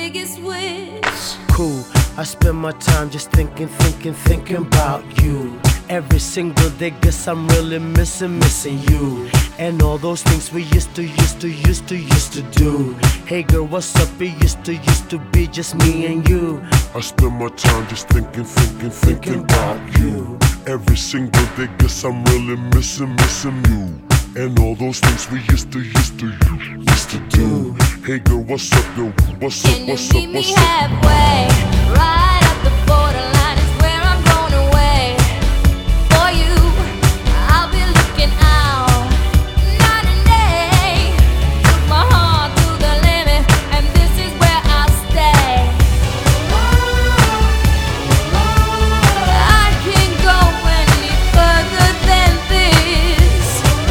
biggest wish. Cool, I spend my time just thinking about you. Every single day, guess I'm really missing you. And all those things we used to do. Hey girl, what's up? It used to be just me and you. I spend my time just thinking about you. Every single day, guess I'm really missing you. And all those things we used to do. Hey girl, what's up, girl? What's up, what's up, what's up? Can you meet me halfway? Right at the borderline is where I'm going away. For you, I'll be looking out night and day. Took my heart to the limit, and this is where I'll stay. I can't go any further than this.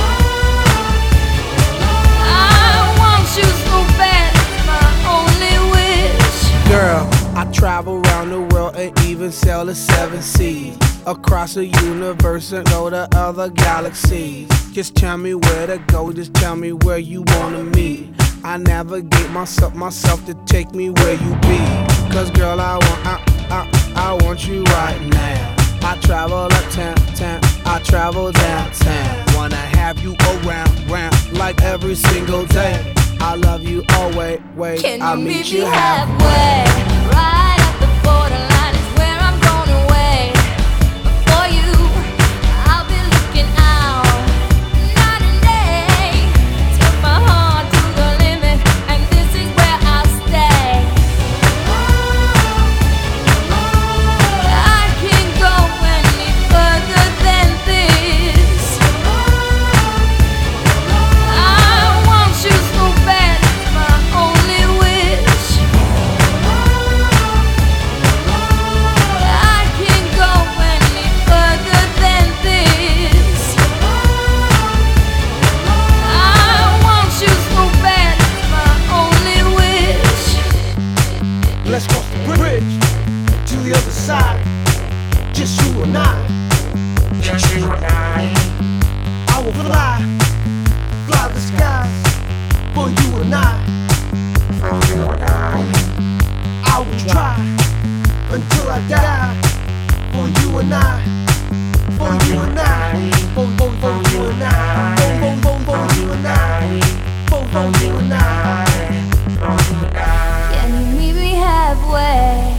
I want you so bad, it's my only wish. Girl, I travel around the world and even sail the 7 seas. Across the universe and go to other galaxies. Just tell me where to go, just tell me where you wanna meet. I navigate myself to take me where you be. Cause girl, I want you right now. I travel uptown, I travel downtown. Wanna have you around like every single day. I love you always, Can I'll you meet meet you me halfway. halfway? Right at the borderline is where I'm going away. For you, I'll be looking out night and day. Took my heart to the limit, and this is where I'll stay. I can't go any further than this. I want you so bad, it's my only wish. I can't go any further than this. I want you so bad, it's my only wish. Let's cross the bridge to the other side. Just you and I. Just you and I will fly the skies for you and I. For you and I will try until I die. For you and I. For you and I. For you and I. For you and I. For you and I. Can you meet me halfway?